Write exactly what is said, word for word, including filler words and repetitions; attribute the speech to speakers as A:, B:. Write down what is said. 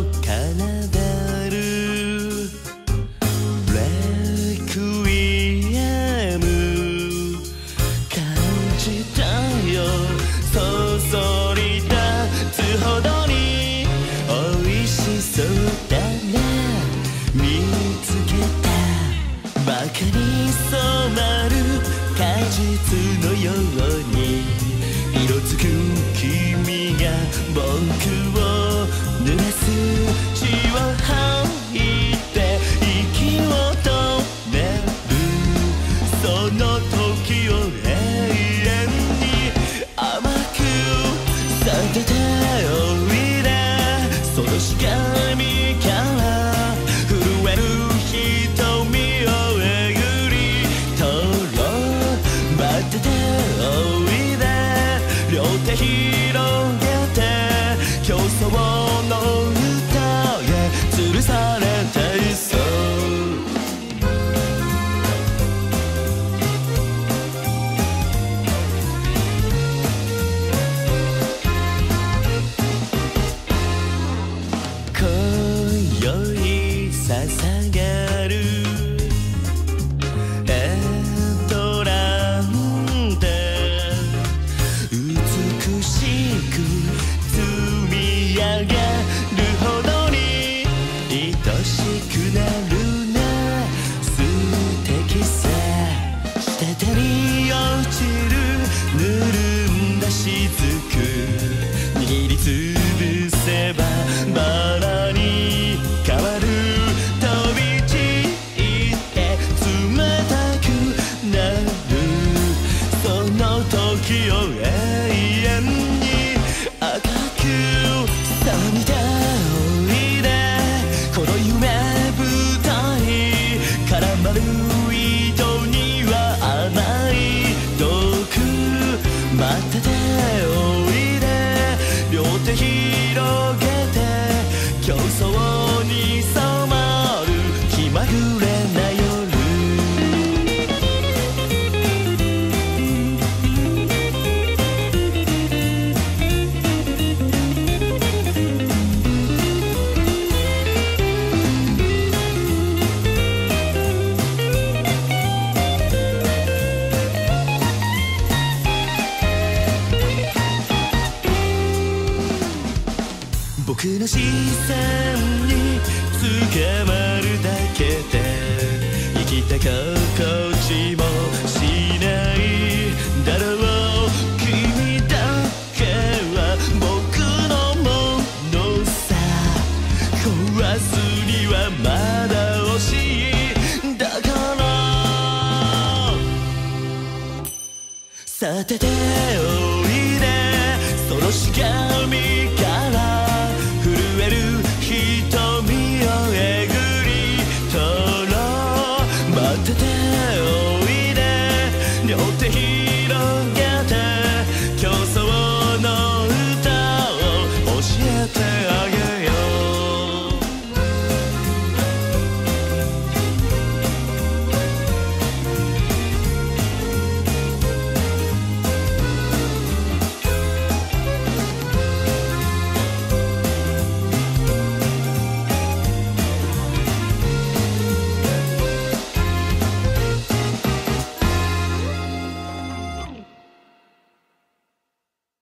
A: 奏でるレクイエム感じたよそそり立つほどに美味しそうだね見つけたバカに染まる果実のように色づく君が僕を濡らす血を吐いて息を止めるその時を永遠に甘く避けておいでその光から震える瞳をえぐり取ろう待ってておいで両手広げて競争の歌へ吊るされていそう今宵捧げるエトランテ美しく積み上げるほどに愛しくなるね素敵さ下手に落ちるぬるんだ雫握りつぶせばバラに変わる飛び散って冷たくなるその時を永遠に赤く染みておいでこの夢舞台絡まる糸には甘い毒待ってておいで両手広げて競争に染まる気まぐれな夜僕の視線に捕まるだけで生きた心地もしないだろう君だけは僕のものさ壊すにはまだ惜しいだからさてて